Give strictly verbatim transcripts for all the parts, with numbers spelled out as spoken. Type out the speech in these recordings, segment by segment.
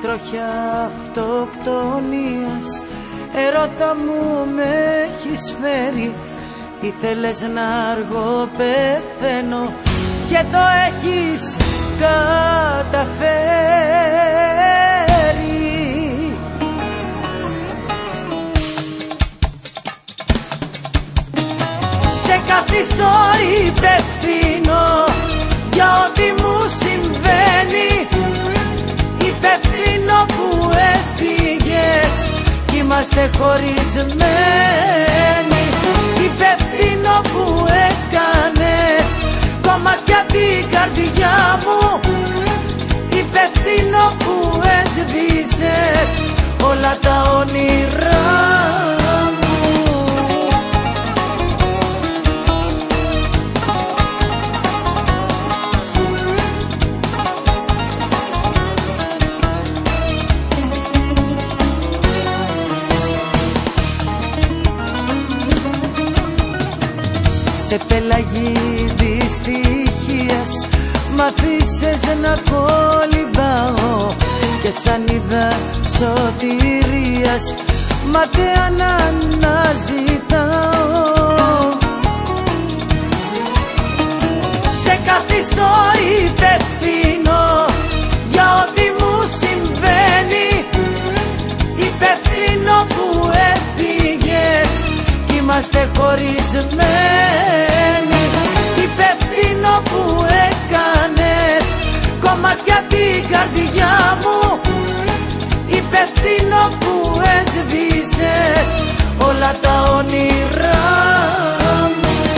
τροχιά αυτοκτονίας. Ερώτα μου με έχεις φέρει, ήθελες να αργώ πεθαίνω και το έχεις καταφέρει. Σε καθιστώ υπευθύνο για ό,τι μου συμβαίνει, υπευθύνο που έφυγες κι είμαστε χωρισμένοι, υπευθύνο που έκανες κομμάτια την καρδιά μου, υπευθύνο που έσβησες όλα τα όνειρά μου. Σε πελαγή δυστυχίας μ' αφήσες να κολυμπάω και σανίδα σωτηρίας ματέα να αναζητάω. Σε καθιστώ υπευθύνο για ό,τι μου συμβαίνει, υπευθύνο που έφυγες κι είμαστε χωρισμένοι, υπευθύνο που έκανες κομμάτια την καρδιά μου, υπευθύνο που έσβησες όλα τα όνειρά μου.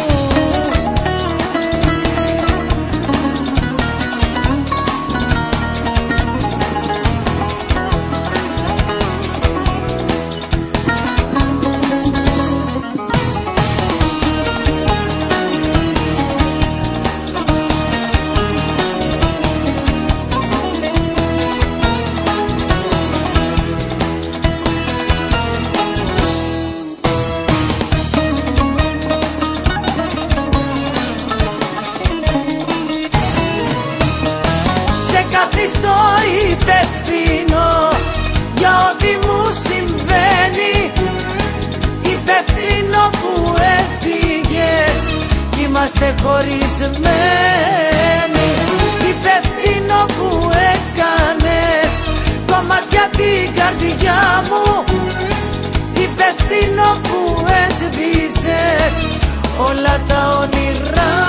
Καθιστώ υπευθύνο για ό,τι μου συμβαίνει, υπευθύνο που έφυγες κι είμαστε χωρισμένοι, υπευθύνο που έκανες κομμάτια την καρδιά μου, υπευθύνο που έσβησες όλα τα όνειρά